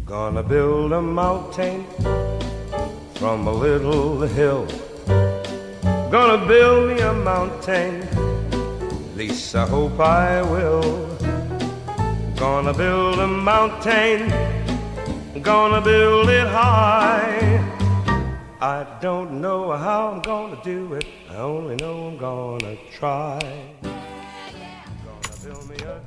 Gonna build a mountain from a little hill. Gonna build me a mountain, at least I hope I will. Gonna build a mountain, gonna build it high. I don't know how I'm gonna do it, I only know I'm gonna try. Gonna build me a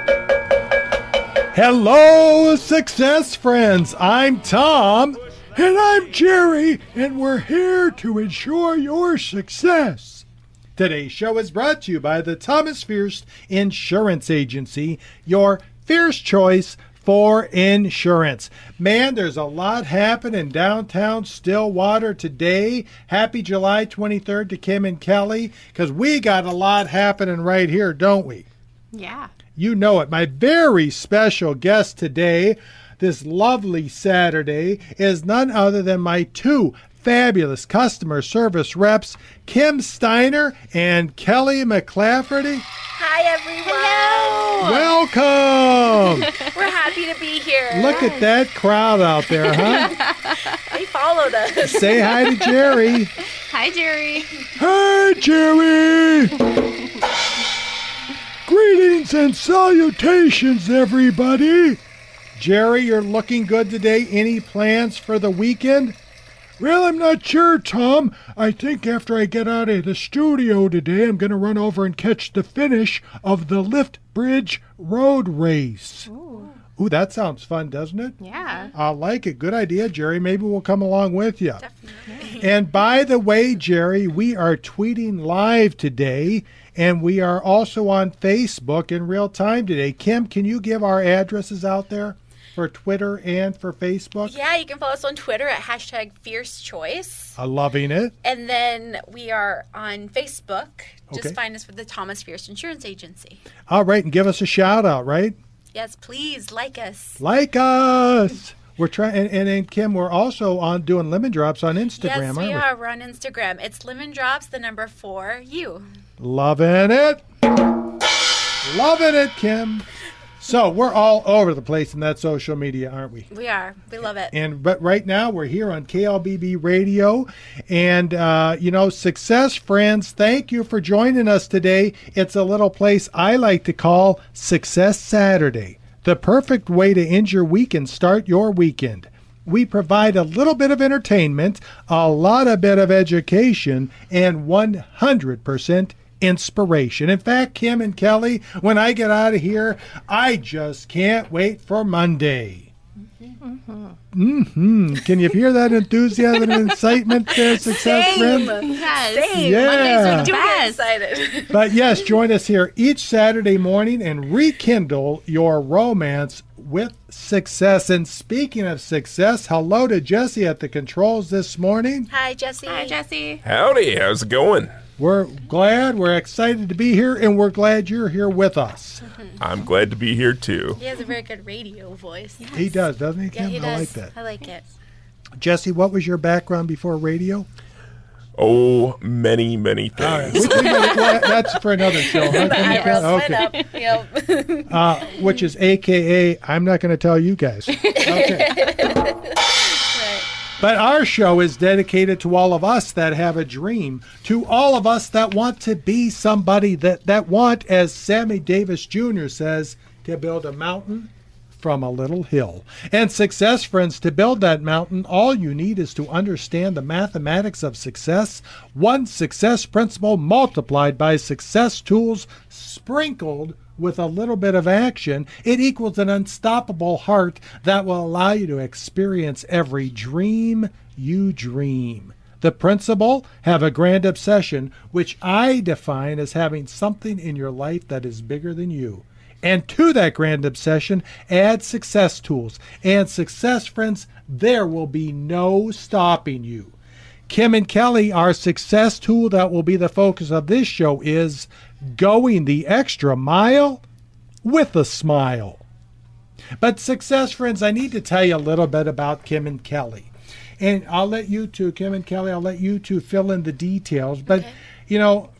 Hello, success friends. I'm Tom. And I'm Jerry, and we're here to ensure your success. Today's show is brought to you by the Thomas Fierce Insurance Agency, your fierce choice for insurance. Man, there's a lot happening downtown Stillwater today. Happy July 23rd to Kim and Kelly, because we got a lot happening right here, don't we? Yeah. You know it. My very special guest today, this lovely Saturday, is none other than my two fabulous customer service reps, Kim Steiner and Kelly McClafferty. Hi, everyone. Welcome. We're happy to be here. Look at that crowd out there, huh? They followed us. Say hi to Jerry. Hi, Jerry. Hi, Jerry. Greetings and salutations, everybody. Jerry, you're looking good today. Any plans for the weekend? Well, I'm not sure, Tom. I think after I get out of the studio today, I'm going to run over and catch the finish of the Lift Bridge Road Race. Ooh, that sounds fun, doesn't it? Yeah. I like it. Good idea, Jerry. Maybe we'll come along with you. Definitely. And by the way, Jerry, we are tweeting live today, and we are also on Facebook in real time today. Kim, can you give our addresses out there for Twitter and for Facebook? Yeah, you can follow us on Twitter at #FierceChoice. I'm loving it. And then we are on Facebook. Just Okay. find us with the Thomas Fierce Insurance Agency. All right, and give us a shout out, right? Yes, please like us. Like us. We're trying, and Kim, we're also on doing lemon drops on Instagram, Yes, aren't we are. We're on Instagram. It's Lemon Drops, the number 4, you. Loving it. Loving it, Kim. So we're all over the place in that social media, aren't we? We are. We love it. But right now we're here on KLBB Radio, and success friends, thank you for joining us today. It's a little place I like to call Success Saturday, the perfect way to end your week and start your weekend. We provide a little bit of entertainment, a lot of bit of education, and 100% inspiration. In fact, Kim and Kelly, when I get out of here, I just can't wait for Monday. Can you hear that enthusiasm and excitement there, success friends? Yes. Same. Yeah. Mondays are Do the it. excited. But yes, join us here each Saturday morning and rekindle your romance with success. And speaking of success, hello to Jesse at the controls this morning. Hi, Jesse. Hi, Jesse. Howdy, how's it going? We're glad, we're excited to be here, and we're glad you're here with us. I'm glad to be here too. He has a very good radio voice. He does, doesn't he, Yeah, Kim? he does. I like that. I like it. Jesse, what was your background before radio? Oh, many, many All right. things. That's for another show. Huh? The eyebrows went Okay. up. Yep. Which is AKA, I'm not going to tell you guys. Okay. Right. But our show is dedicated to all of us that have a dream, to all of us that want to be somebody that want, as Sammy Davis Jr. says, to build a mountain from a little hill. And success, friends, to build that mountain, all you need is to understand the mathematics of success. One success principle multiplied by success tools sprinkled with a little bit of action, it equals an unstoppable heart that will allow you to experience every dream you dream. The principle, have a grand obsession, which I define as having something in your life that is bigger than you. And to that grand obsession, add success tools. And success, friends, there will be no stopping you. Kim and Kelly, our success tool that will be the focus of this show is going the extra mile with a smile. But success, friends, I need to tell you a little bit about Kim and Kelly. And I'll let you two, Kim and Kelly, I'll let you two fill in the details. But,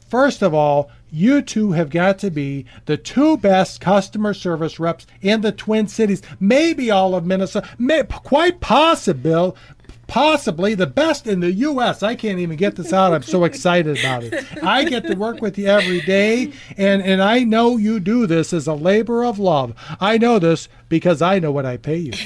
first of all, you two have got to be the two best customer service reps in the Twin Cities, maybe all of Minnesota, quite possibly the best in the U.S. I can't even get this out. I'm so excited about it. I get to work with you every day, and I know you do this as a labor of love. I know this because I know what I pay you.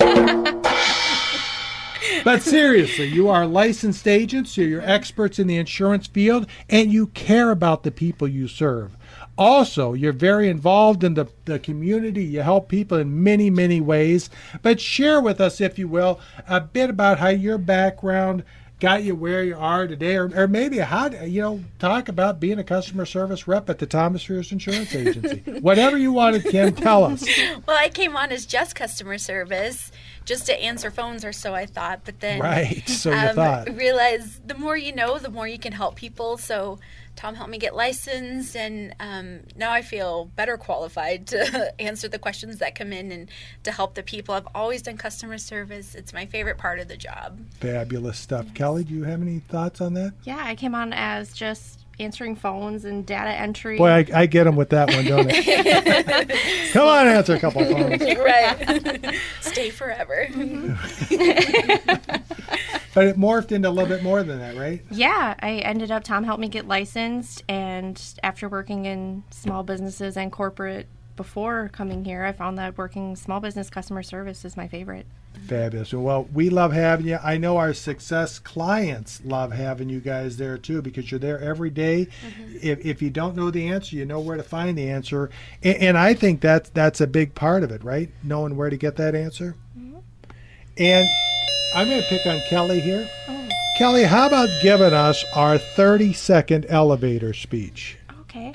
But seriously, you are licensed agents, you're experts in the insurance field, and you care about the people you serve. Also, you're very involved in the community. You help people in many, many ways. But share with us, if you will, a bit about how your background got you where you are today, or maybe how, talk about being a customer service rep at the Thomas Fierce Insurance Agency. Whatever you wanted, Kim, tell us. Well, I came on as just customer service, just to answer phones or so I thought, but then right, so you thought. Realized the more you know, the more you can help people. So Tom helped me get licensed, and now I feel better qualified to answer the questions that come in and to help the people. I've always done customer service. It's my favorite part of the job. Fabulous stuff. Yes. Kelly, do you have any thoughts on that? Yeah, I came on as just answering phones and data entry. Boy, I get them with that one, don't I? Come on, answer a couple of phones. Right. Stay forever. But it morphed into a little bit more than that, right? Yeah, Tom helped me get licensed, and after working in small businesses and corporate before coming here, I found that working small business customer service is my favorite. Fabulous. Well, we love having you. I know our Success clients love having you guys there too, because you're there every day. Mm-hmm. If you don't know the answer, you know where to find the answer. And I think that's a big part of it, right? Knowing where to get that answer. Mm-hmm. And I'm going to pick on Kelly here. Oh. Kelly, how about giving us our 30-second elevator speech? Okay.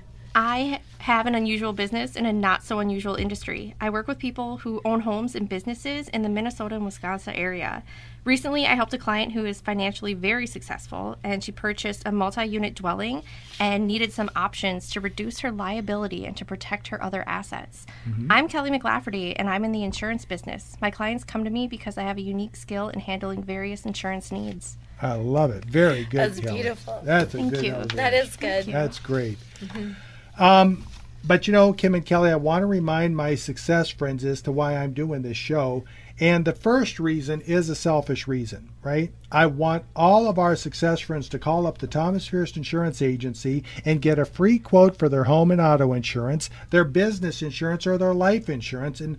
I have an unusual business in a not so unusual industry. I work with people who own homes and businesses in the Minnesota and Wisconsin area. Recently, I helped a client who is financially very successful, and she purchased a multi-unit dwelling and needed some options to reduce her liability and to protect her other assets. Mm-hmm. I'm Kelly McLafferty, and I'm in the insurance business. My clients come to me because I have a unique skill in handling various insurance needs. I love it. Very good, That's Kelly. Beautiful. That's a Thank good you. elevator. That is good. That's great. Mm-hmm. But Kim and Kelly, I want to remind my Success friends as to why I'm doing this show. And the first reason is a selfish reason, right? I want all of our Success friends to call up the Thomas Fierce Insurance Agency and get a free quote for their home and auto insurance, their business insurance, or their life insurance. And,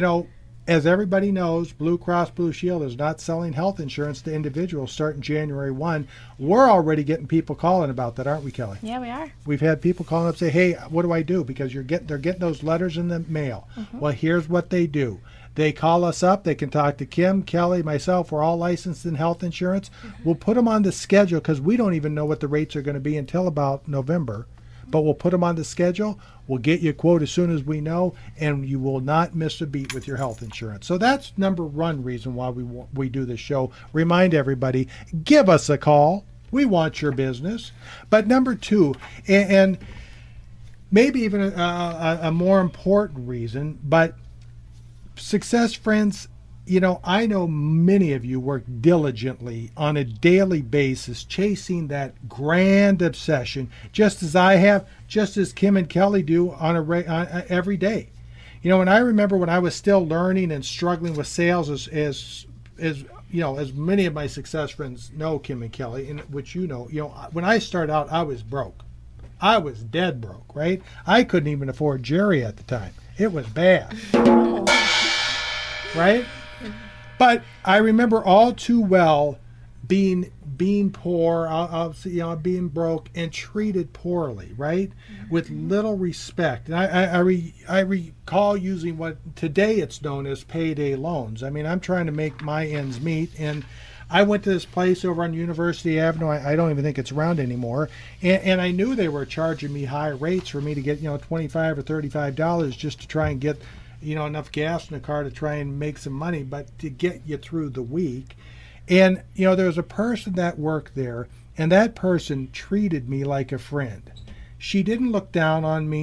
as everybody knows, Blue Cross Blue Shield is not selling health insurance to individuals starting January 1. We're already getting people calling about that, aren't we, Kelly? Yeah, we are. We've had people calling up say, hey, what do I do? Because they're getting those letters in the mail. Mm-hmm. Well, here's what they do. They call us up. They can talk to Kim, Kelly, myself. We're all licensed in health insurance. Mm-hmm. We'll put them on the schedule because we don't even know what the rates are going to be until about November. But we'll put them on the schedule. We'll get you a quote as soon as we know, and you will not miss a beat with your health insurance. So that's number one reason why we do this show. Remind everybody, give us a call. We want your business. But number two, and maybe even a more important reason, but Success friends, I know many of you work diligently on a daily basis chasing that grand obsession, just as I have, just as Kim and Kelly do on every day. And I remember when I was still learning and struggling with sales, as many of my Success friends know, Kim and Kelly, and which when I started out, I was broke. I was dead broke, right? I couldn't even afford Jerry at the time. It was bad. Right? But I remember all too well being poor, being broke and treated poorly, right? Mm-hmm. With little respect. And I recall using what today it's known as payday loans. I mean, I'm trying to make my ends meet, and I went to this place over on University Avenue. I don't even think it's around anymore. And I knew they were charging me high rates for me to get, $25 or $35 just to try and get enough gas in the car to try and make some money, but to get you through the week. And, there was a person that worked there, and that person treated me like a friend. She didn't look down on me.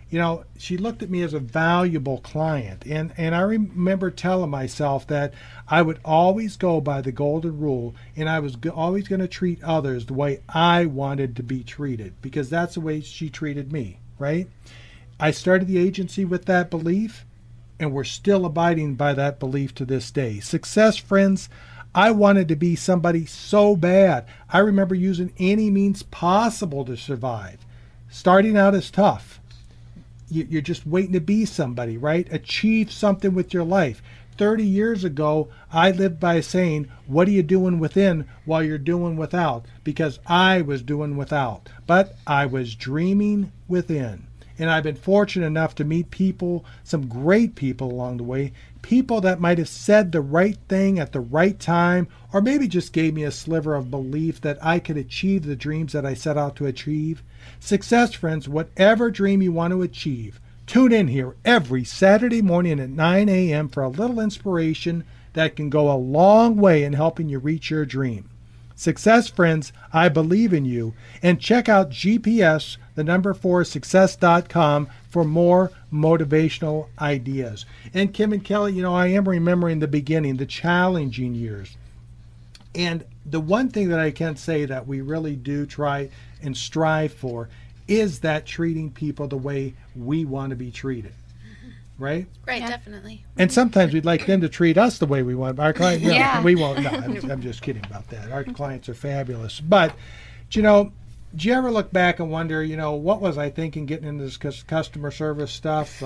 she looked at me as a valuable client. And I remember telling myself that I would always go by the golden rule, and I was always going to treat others the way I wanted to be treated, because that's the way she treated me, right? I started the agency with that belief, and we're still abiding by that belief to this day. Success, friends, I wanted to be somebody so bad. I remember using any means possible to survive. Starting out is tough. You're just waiting to be somebody, right? Achieve something with your life. 30 years ago, I lived by saying, what are you doing within while you're doing without? Because I was doing without, but I was dreaming within. And I've been fortunate enough to meet people, some great people along the way, people that might have said the right thing at the right time, or maybe just gave me a sliver of belief that I could achieve the dreams that I set out to achieve. Success, friends, whatever dream you want to achieve, tune in here every Saturday morning at 9 a.m. for a little inspiration that can go a long way in helping you reach your dream. Success, friends, I believe in you. And check out GPS, the number 4success.com for more motivational ideas. And Kim and Kelly, I am remembering the beginning, the challenging years. And the one thing that I can say that we really do try and strive for is that treating people the way we want to be treated. Right? Right, Yeah. definitely. And sometimes we'd like them to treat us the way we want. Our client, Yeah. we won't. No, I'm just kidding about that. Our clients are fabulous. But, do you ever look back and wonder, what was I thinking getting into this customer service stuff?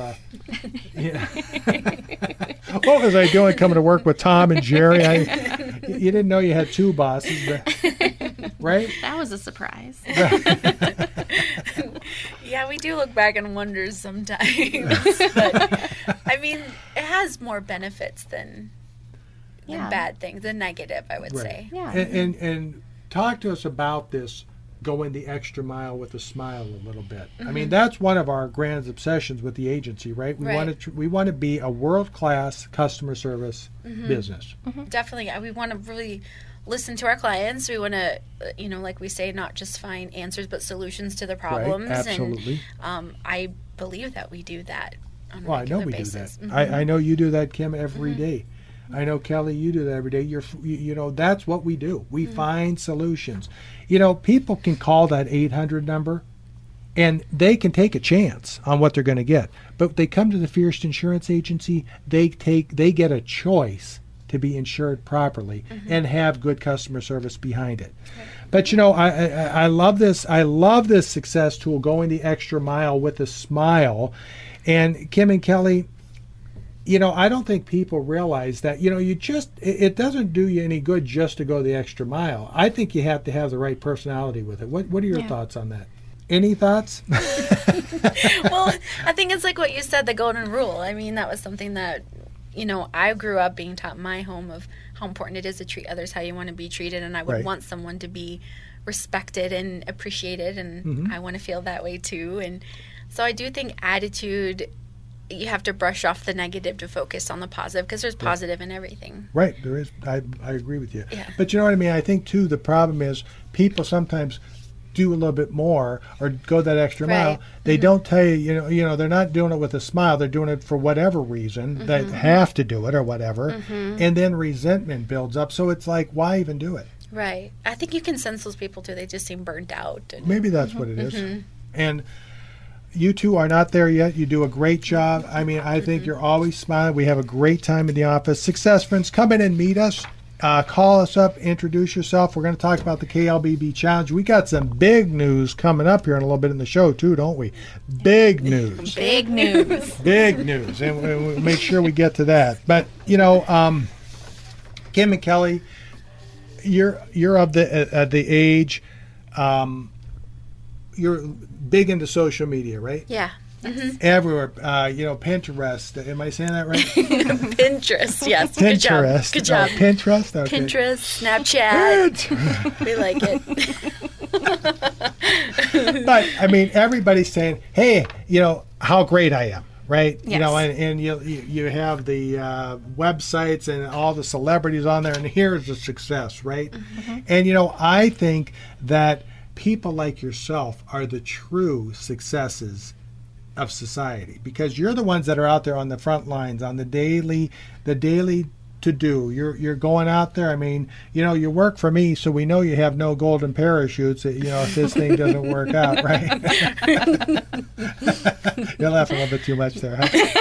What was I doing coming to work with Tom and Jerry? You didn't know you had two bosses, right? That was a surprise. Yeah, we do look back and wonder sometimes. But, I mean, it has more benefits than Yeah. bad things, than negative, I would Right. say. Yeah. And talk to us about this going the extra mile with a smile a little bit. I mean, that's one of our grand obsessions with the agency, right? We Right. want to be a world-class customer service business. Definitely. We want to really listen to our clients. We want to, like we say, not just find answers, but solutions to the problems. Right? Absolutely. And I believe that we do that on a Well, I know regular we basis. do that. I know you do that, Kim, every day. I know, Kelly, you do that every day. That's what we do. We find solutions. People can call that 800 number, and they can take a chance on what they're going to get. But they come to the Fierce Insurance Agency, they get a choice to be insured properly and have good customer service behind it. But I love this. I love this success tool, going the extra mile with a smile. And Kim and Kelly, I don't think people realize that, it doesn't do you any good just to go the extra mile. I think you have to have the right personality with it. What are your thoughts on that? Any thoughts? Well, I think it's like what you said, the golden rule. I mean, that was something that, I grew up being taught in my home of how important it is to treat others how you want to be treated. And I would Right. want someone to be respected and appreciated. And I want to feel that way too. And so I do think attitude, you have to brush off the negative to focus on the positive, because there's positive in everything. Right, there is. I agree with you. Yeah. But you know what I mean? I think, too, the problem is people sometimes do a little bit more or go that extra mile. Right. They don't tell you, they're not doing it with a smile. They're doing it for whatever reason. They have to do it or whatever. And then resentment builds up. So it's like, why even do it? Right. I think you can sense those people too. They just seem burnt out. And Maybe that's what it is. And you two are not there yet. You do a great job. I mean, I think you're always smiling. We have a great time in the office. Success, friends, come in and meet us. Call us up, introduce yourself. We're going to talk about the KLBB Challenge. We got some big news coming up here in a little bit in the show, too, don't we? Big news. Big news. Big news. And we'll make sure we get to that. But, Kim and Kelly, you're of the age, you're big into social media, right? yeah. Everywhere, Pinterest. Am I saying that right? Pinterest, yes. Pinterest. Good job. Oh, Pinterest. Okay. Pinterest, Snapchat. We like it. But I mean, everybody's saying, "Hey, how great I am." Right, Yes. and you have the websites and all the celebrities on there, and here's the success, right? And I think that people like yourself are the true successes of society, because you're the ones that are out there on the front lines, on the daily to do. You're going out there. I mean, you work for me, so we know you have no golden parachutes. If this thing doesn't work out, right? You're laughing a little bit too much there,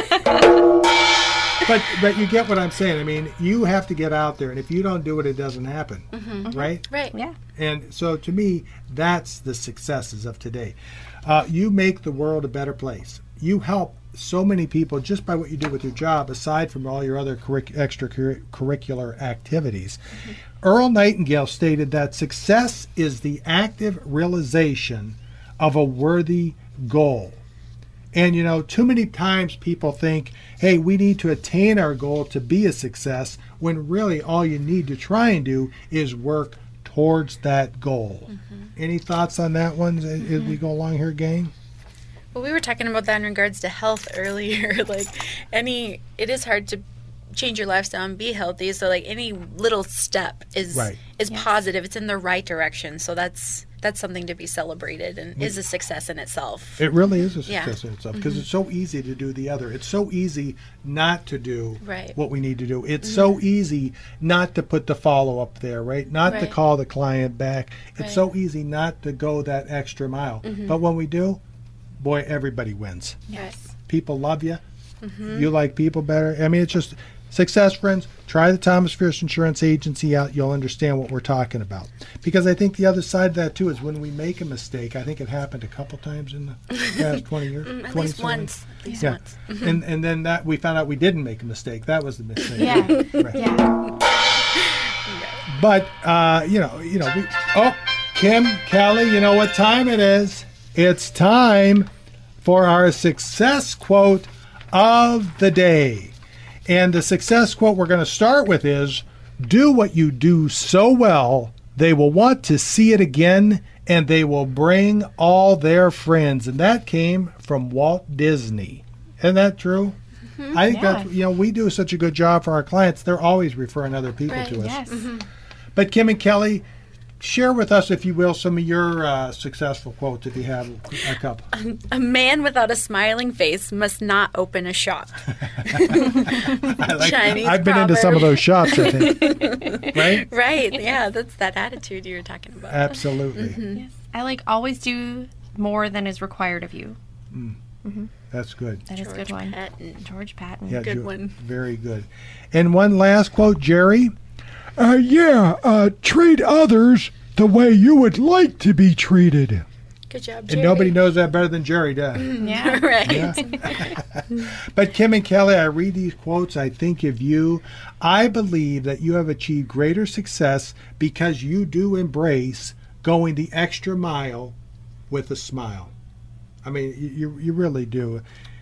huh? But you get what I'm saying. I mean, you have to get out there, and if you don't do it, it doesn't happen, right? Right. Yeah. And so, to me, that's the successes of today. You make the world a better place. You help so many people just by what you do with your job, aside from all your other extracurricular activities. Earl Nightingale stated that success is the active realization of a worthy goal. And, too many times people think, hey, we need to attain our goal to be a success, when really all you need to try and do is work towards that goal. Any thoughts on that one as we go along here, gang? Well, we were talking about that in regards to health earlier. It is hard to change your lifestyle and be healthy. So any little step is positive. It's in the right direction. So that's something to be celebrated and is a success in itself. It really is a success in itself, because it's so easy to do the other. It's so easy not to do what we need to do. It's so easy not to put the follow-up there, right? Not to call the client back. It's so easy not to go that extra mile. But when we do, boy, everybody wins. Yes. People love you. You like people better. I mean, it's just success, friends. Try the Thomas Fierce Insurance Agency out. You'll understand what we're talking about. Because I think the other side of that, too, is when we make a mistake. I think it happened a couple times in the past 20 years. At least once. Once. And then that we found out we didn't make a mistake. That was the mistake. Yeah. Right. Yeah. But, Kim, Kelly, you know what time it is. It's time for our success quote of the day. And the success quote we're going to start with is, do what you do so well, they will want to see it again, and they will bring all their friends. And that came from Walt Disney. Isn't that true? I think that's, we do such a good job for our clients. They're always referring other people to us. Yes. But Kim and Kelly, share with us, if you will, some of your successful quotes, if you have a couple. A man without a smiling face must not open a shop. I've been into some of those shops, I think. Right? Right. Yeah, that's that attitude you were talking about. Absolutely. Yes. I always do more than is required of you. That's good. That is a good one. Patton. George Patton. Yeah, Good one. Very good. And one last quote, Jerry. Treat others the way you would like to be treated. Good job, Jerry. And nobody knows that better than Jerry does. Yeah. Right. Yeah. But Kim and Kelly, I read these quotes, I think of you. I believe that you have achieved greater success because you do embrace going the extra mile with a smile. I mean, you really do.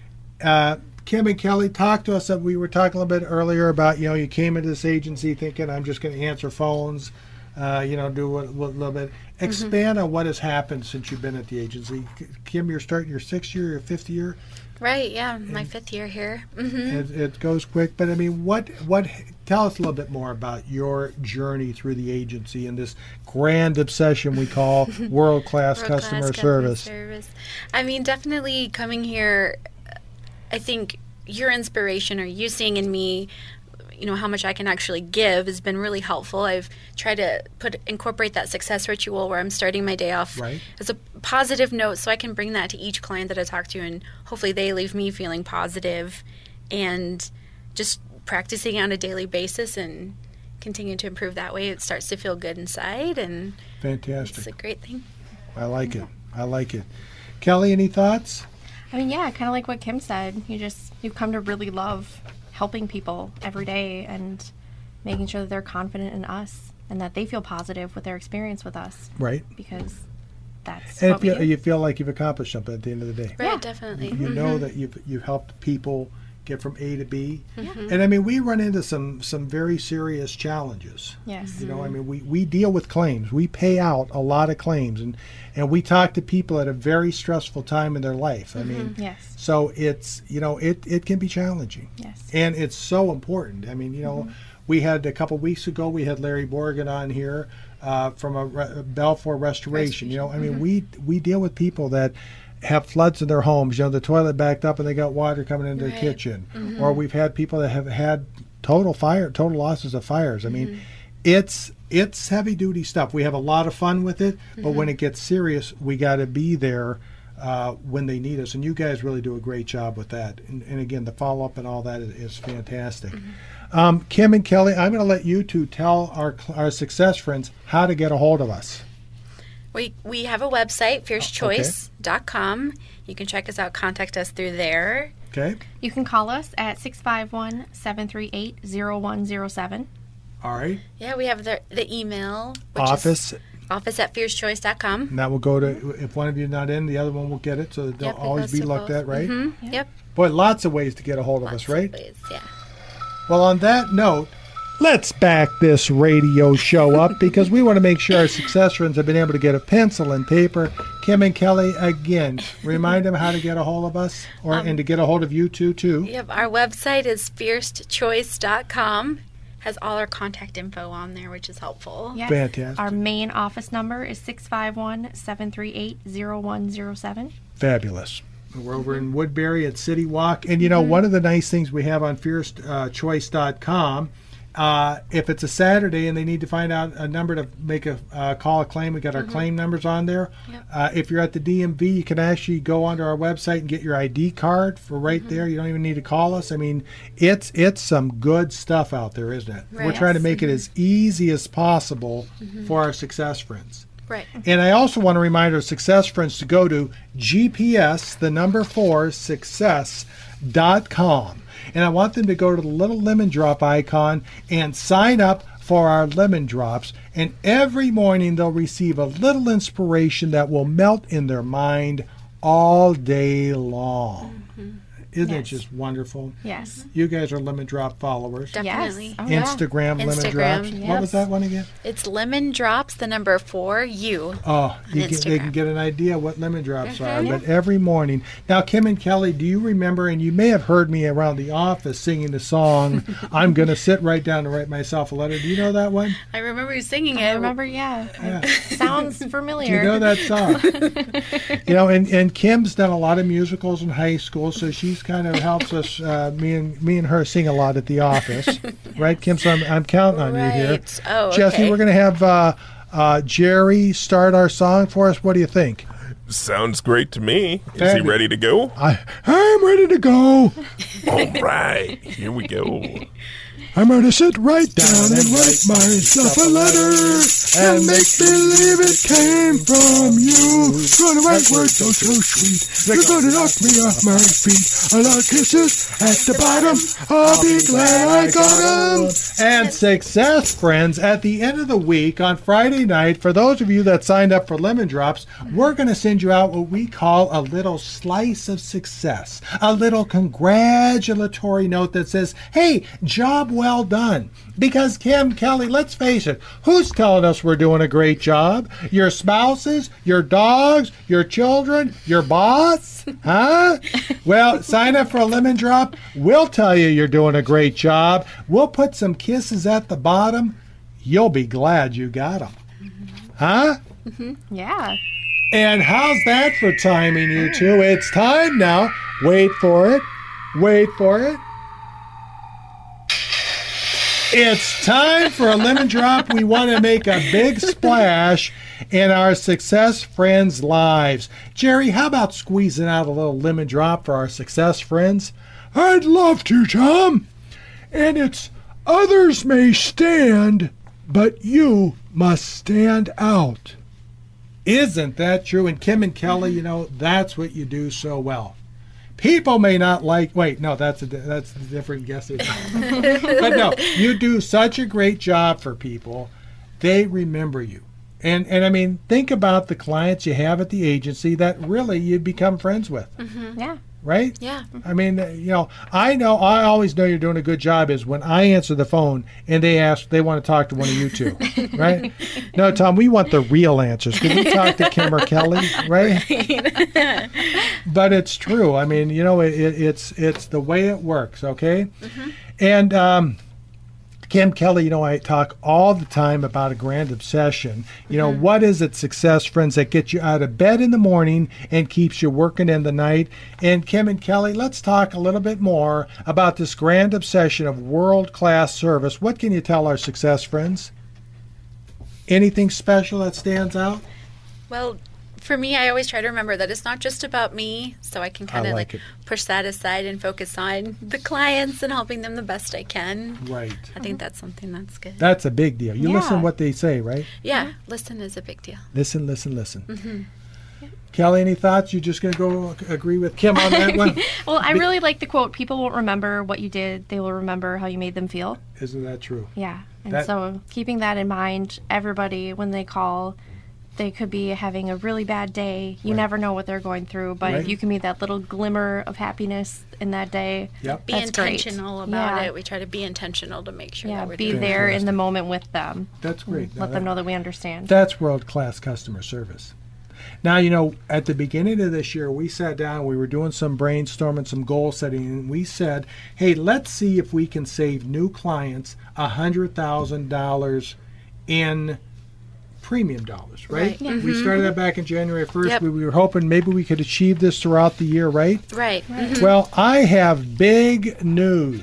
Kim and Kelly, talk to us. We were talking a little bit earlier about, you came into this agency thinking, I'm just going to answer phones, do a little bit. Expand on what has happened since you've been at the agency. Kim, you're starting your 6th year, your 5th year? Right, yeah, my 5th year here. It goes quick, but I mean, what? Tell us a little bit more about your journey through the agency and this grand obsession we call world-class customer service. I mean, definitely coming here, I think your inspiration or you seeing in me, how much I can actually give has been really helpful. I've tried to incorporate that success ritual where I'm starting my day off as a positive note, so I can bring that to each client that I talk to, and hopefully they leave me feeling positive, and just practicing on a daily basis and continue to improve that way. It starts to feel good inside, and fantastic. It's a great thing. I like it. Kelly, any thoughts? I mean, yeah, kind of like what Kim said. You've come to really love helping people every day and making sure that they're confident in us and that they feel positive with their experience with us. Right. Because that's and what we do. You feel like you've accomplished something at the end of the day. Right, Yeah. definitely. You know that you've helped people get from A to B. Mm-hmm. And I mean, we run into some very serious challenges. Yes. I mean, we deal with claims. We pay out a lot of claims, and we talk to people at a very stressful time in their life. I mean, Yes. so it's, it can be challenging. Yes. And it's so important. I mean, we had a couple weeks ago, we had Larry Borgen on here from a Balfour Restoration. I mean, we deal with people that have floods in their homes. The toilet backed up and they got water coming into the kitchen. Or we've had people that have had total losses of fires. I mean, it's heavy duty stuff. We have a lot of fun with it, but when it gets serious, we got to be there when they need us. And you guys really do a great job with that. And again, the follow up and all that is fantastic. Kim and Kelly, I'm going to let you two tell our success friends how to get a hold of us. We have a website, fiercechoice.com. You can check us out, contact us through there. Okay. You can call us at 651-738-0107. All right. Yeah, we have the email. Which Office at fiercechoice.com. And that will go to, if one of you is not in, the other one will get it, so they'll always be looked at, right? Yep. Boy, lots of ways to get a hold of us, right? Lots of ways, yeah. Well, on that note, let's back this radio show up because we want to make sure our success friends have been able to get a pencil and paper. Kim and Kelly, again, remind them how to get a hold of us and to get a hold of you two, too. Yep, our website is fiercechoice.com. Has all our contact info on there, which is helpful. Yes. Fantastic. Our main office number is 651-738-0107. Fabulous. We're over in Woodbury at City Walk. And, one of the nice things we have on fiercechoice.com, if it's a Saturday and they need to find out a number to make a call a claim, we got our claim numbers on there. Yep. If you're at the DMV, you can actually go onto our website and get your ID card for right there. You don't even need to call us. I mean, it's some good stuff out there, isn't it? Right. We're trying to make it as easy as possible for our success friends. Right. And I also want to remind our success friends to go to GPS4success.com. And I want them to go to the little lemon drop icon and sign up for our lemon drops. And every morning they'll receive a little inspiration that will melt in their mind all day long. Isn't it Yes. just wonderful? Yes. You guys are lemon drop followers. Definitely. Yes. Oh, yeah. Instagram lemon Instagram, drops. What yes. was that one again? It's lemon drops, the number 4U. Oh, they can Instagram. get an idea what lemon drops are. But every morning. Now, Kim and Kelly, do you remember, and you may have heard me around the office singing the song, I'm going to sit right down to write myself a letter. Do you know that one? I remember you singing it. I remember, yeah. Sounds familiar. Do you know that song? And Kim's done a lot of musicals in high school, so she's kind of helps us, me and her sing a lot at the office. Right, Kim? So I'm counting on you here. Right. Oh, Jesse, okay. we're going to have Jerry start our song for us. What do you think? Sounds great to me. Is he Fabulous. ready to go? I'm ready to go. All right, here we go. I'm going to sit right down and write myself a letter and make believe it came from you. Going to write words so sweet. You're going to knock me off my feet. A lot of kisses at the bottom. I'll be glad I got them. And success, friends, at the end of the week on Friday night, for those of you that signed up for Lemon Drops, we're going to send you out what we call a little slice of success. A little congratulatory note that says, hey, job well done. Because Kim, Kelly, let's face it, who's telling us we're doing a great job? Your spouses, your dogs, your children, your boss? Huh? Well, sign up for a Lemon Drop. We'll tell you you're doing a great job. We'll put some kisses at the bottom. You'll be glad you got them. Huh? Yeah. And how's that for timing, you two? It's time now. Wait for it. Wait for it. It's time for a lemon drop. We want to make a big splash in our success friends' lives. Jerry, how about squeezing out a little lemon drop for our success friends? I'd love to, Tom. And it's others may stand, but you must stand out. Isn't that true? And Kim and Kelly, that's what you do so well. People may not like. Wait, no, that's a different guess. But no, you do such a great job for people. They remember you, and I mean, think about the clients you have at the agency that really you become friends with. Yeah. Right? Yeah. I mean, I always know you're doing a good job is when I answer the phone and they want to talk to one of you two, right? No, Tom, we want the real answers. Can we talk to Kim or Kelly, right? But it's true. I mean, it's the way it works, okay? And Kim Kim Kelly, I talk all the time about a grand obsession. What is it, success friends, that gets you out of bed in the morning and keeps you working in the night? And Kim and Kelly, let's talk a little bit more about this grand obsession of world-class service. What can you tell our success friends? Anything special that stands out? Well, for me, I always try to remember that it's not just about me, so I can kind of like it. push that aside and focus on the clients and helping them the best I can. Right. I think that's something that's good. That's a big deal. You Yeah. listen what they say, right? Yeah, listen is a big deal. Listen, listen, listen. Kelly, any thoughts? You just going to go agree with Kim on that one? Well, I really like the quote, people won't remember what you did, they will remember how you made them feel. Isn't that true? Yeah. And That- so keeping that in mind, everybody, when they call, they could be having a really bad day. You Right. never know what they're going through, but Right. if you can be that little glimmer of happiness in that day, Yep. Be that's great. intentional about Yeah. it. We try to be intentional to make sure Yeah, that we're be doing there Fantastic. in the moment with them. That's great. Now Let them know that we understand. That's world-class customer service. Now, at the beginning of this year, we sat down, we were doing some brainstorming, some goal setting, and we said, hey, let's see if we can save new clients $100,000 in premium dollars, right? Right. We started that back in January 1st. Yep. We were hoping maybe we could achieve this throughout the year, right? Right. Well, I have big news.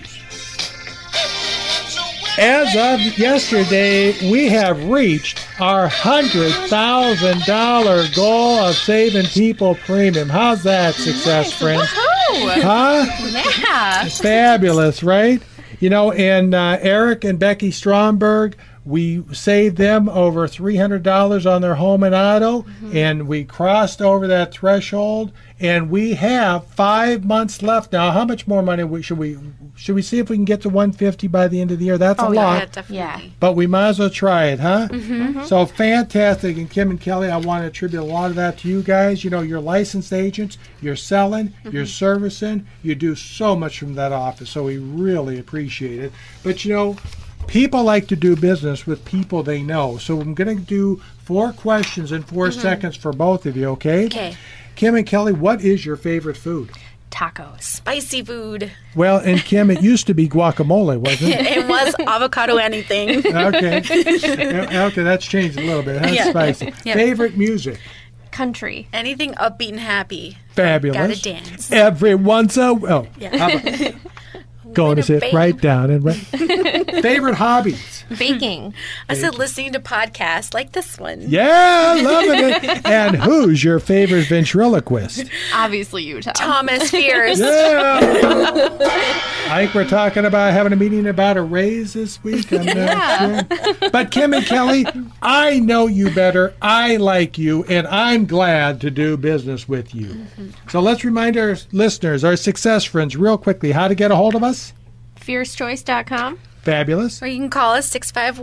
As of yesterday, we have reached our $100,000 goal of saving people premium. How's that, success, friends? Woohoo! Huh? Yeah. Fabulous, right? And Eric and Becky Stromberg, we saved them over $300 on their home and auto, and we crossed over that threshold, and we have 5 months left now. How much more money should we see if we can get to 150 by the end of the year? That's a lot. Yeah, definitely. Yeah. But we might as well try it, huh? So fantastic. And Kim and Kelly, I want to attribute a lot of that to you guys. You're licensed agents, you're selling, you're servicing, you do so much from that office. So we really appreciate it. But people like to do business with people they know. So I'm going to do 4 questions in 4 seconds for both of you, okay? Okay. Kim and Kelly, what is your favorite food? Tacos. Spicy food. Well, and Kim, it used to be guacamole, wasn't it? It was avocado anything. Okay. Okay, that's changed a little bit. That's Yeah. spicy. Yeah. Favorite music? Country. Anything upbeat and happy. Fabulous. Gotta dance. Everyone's a Yeah. how about going to Winner, sit babe. right down and right. Favorite hobbies? Baking. I said listening to podcasts like this one. Yeah, loving it. And who's your favorite ventriloquist? Obviously you, Tom. Thomas Fierce. Yeah. I think we're talking about having a meeting about a raise this week. I'm not sure. But Kim and Kelly, I know you better. I like you, and I'm glad to do business with you. So let's remind our listeners, our success friends, real quickly, how to get a hold of us. FierceChoice.com. Fabulous. Or you can call us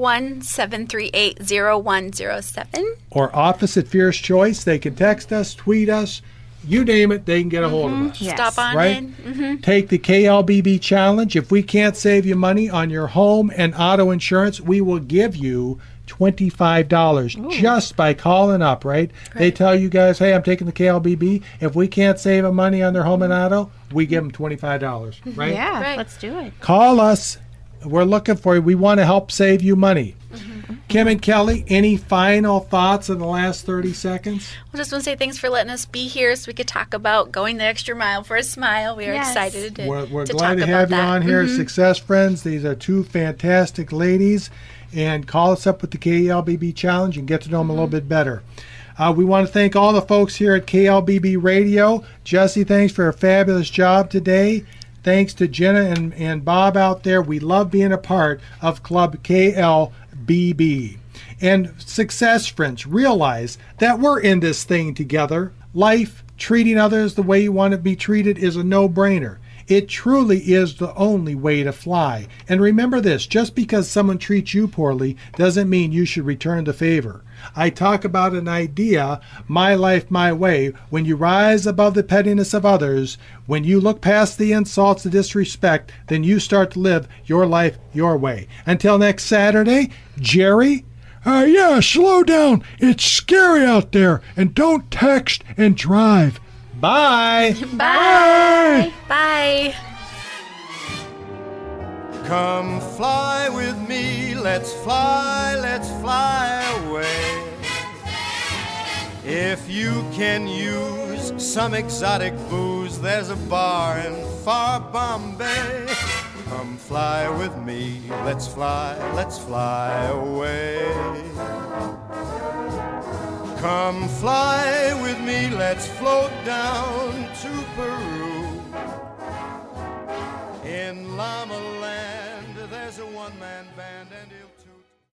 651-738-0107. Or office at Fierce Choice. They can text us, tweet us, you name it, they can get a hold of us. Yes. Stop on Right? in. Take the KLBB challenge. If we can't save you money on your home and auto insurance, we will give you $25 just by calling up, right? They tell you guys, hey, I'm taking the KLBB. If we can't save them money on their home and auto, we give them $25, right? Yeah, Right. let's do it. Call us. We're looking for you. We want to help save you money. Kim and Kelly, any final thoughts in the last 30 seconds? I just want to say thanks for letting us be here so we could talk about going the extra mile for a smile. We are Yes. excited to, We're to glad talk to about have you that. on here. Success Friends. These are 2 fantastic ladies. And call us up with the KLBB Challenge and get to know them a little bit better. We want to thank all the folks here at KLBB Radio. Jesse, thanks for a fabulous job today. Thanks to Jenna and Bob out there. We love being a part of Club KLBB. And success friends, realize that we're in this thing together. Life, treating others the way you want to be treated is a no-brainer. It truly is the only way to fly. And remember this, just because someone treats you poorly doesn't mean you should return the favor. I talk about an idea, my life, my way. When you rise above the pettiness of others, when you look past the insults, the disrespect, then you start to live your life your way. Until next Saturday, Jerry? Yeah, slow down. It's scary out there. And don't text and drive. Bye. Bye. Bye. Come fly with me, let's fly away. If you can use some exotic booze, there's a bar in far Bombay. Come fly with me, let's fly away. Come fly with me, let's float down to Peru. In Lama